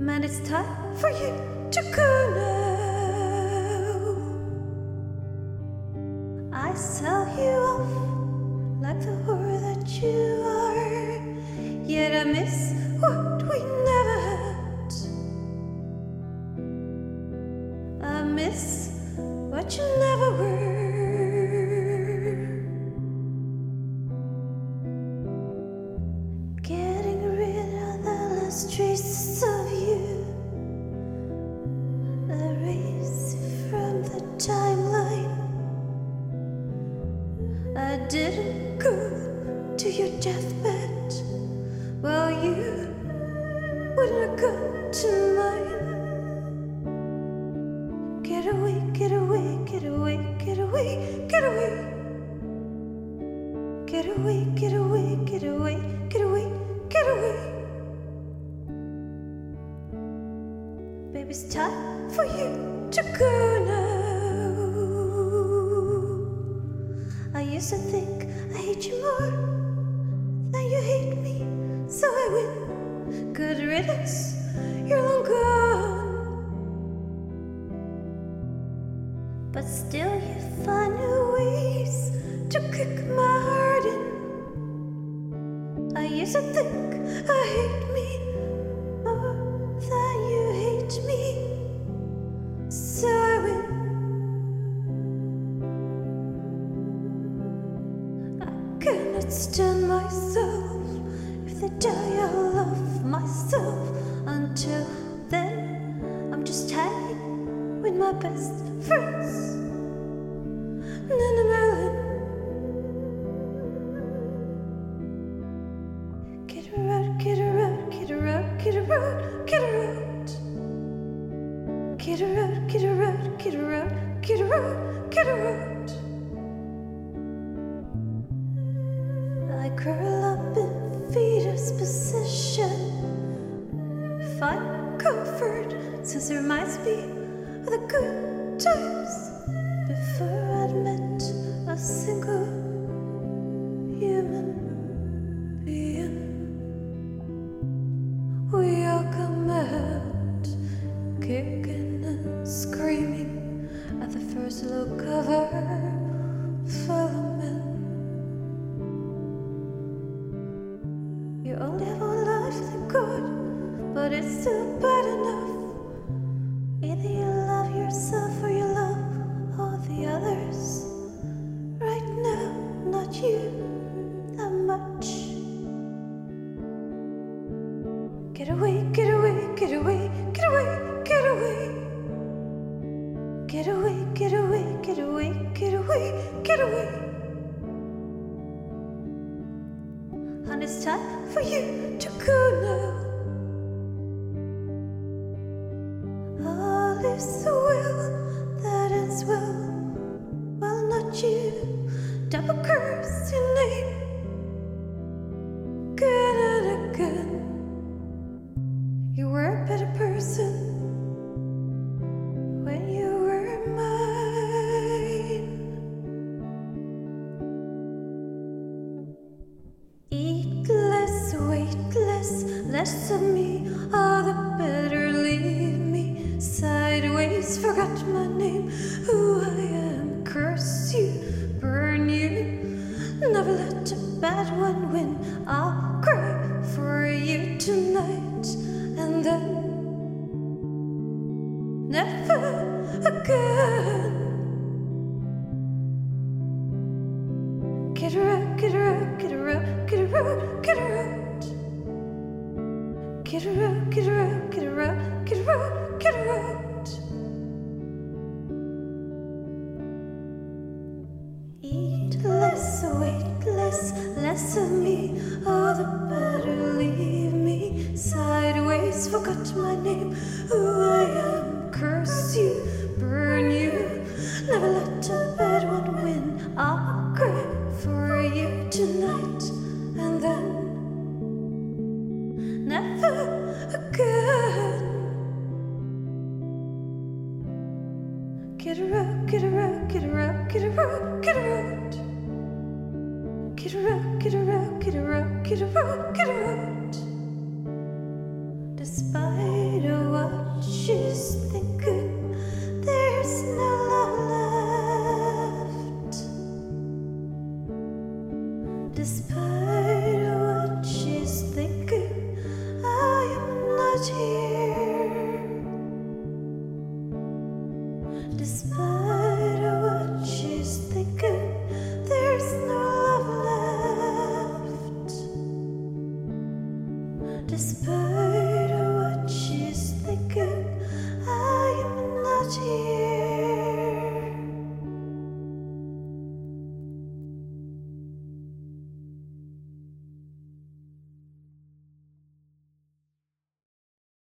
Man, it's time for you to go now. I sell you off like the whore that you are, yet I miss what we never had. I miss what you never were. Getting rid of the last traces of you, erase it from the timeline. I didn't go to your deathbed, while you wouldn't have gone to mine. Get away, get away, get away, get away, get away. Get away, get away, get away, get away, get away. Baby, it's time for you to go now. I used to think I hate you more than you hate me, so I win. Good riddance, you're long gone. But still you find new ways to kick my heart in. I used to think I hate me more than you hate me, so I win. I cannot stand myself. If they die, I'll love myself. Until then, I'm just hanging with my best friends. Nana Merlin. Get her out, get her out, get her out, get her out, get her out. Get her out, get her out, get her out, get her out, get her out. I curl up in fetus position, find comfort since it reminds me of the good times before I'd met a single human being. We all come out kicking and screaming at the first look of our fellow men. You only have one life, thank God, but it's still bad enough. Either you love yourself or you love all the others. Right now, not you that much. Get away, get away, get away, get away, get away. Get away, get away, get away, get away, get away. And it's time for you to go now. All is well that ends well. Well, not you. Double curse your name again and again. You were a better person when you were mine. Eat less, wait less, less of me, all the better. Leave me sideways, forgot my name, who I am. Curse you, burn you. Never let a bad one win. I'll cry for you tonight, and then never again. Get her out, get her out, get her out, get her out, get her out. Get her out, get her out, get her out, get her out, get her out. Eat less, wait less, less of me, all the better. Leave me sideways, forgot my name, who I am. Curse you, burn you. Never let a bad one win. I'll cry for you tonight, and then never again. Get her out, get her out, get her out, get her out, get her out. Get her out, get her out, get her out, get her out, get her out. Despite Despite what she's thinking, I am not here. Despite what she's thinking, there's no love left. Despite what she's thinking, I am not here.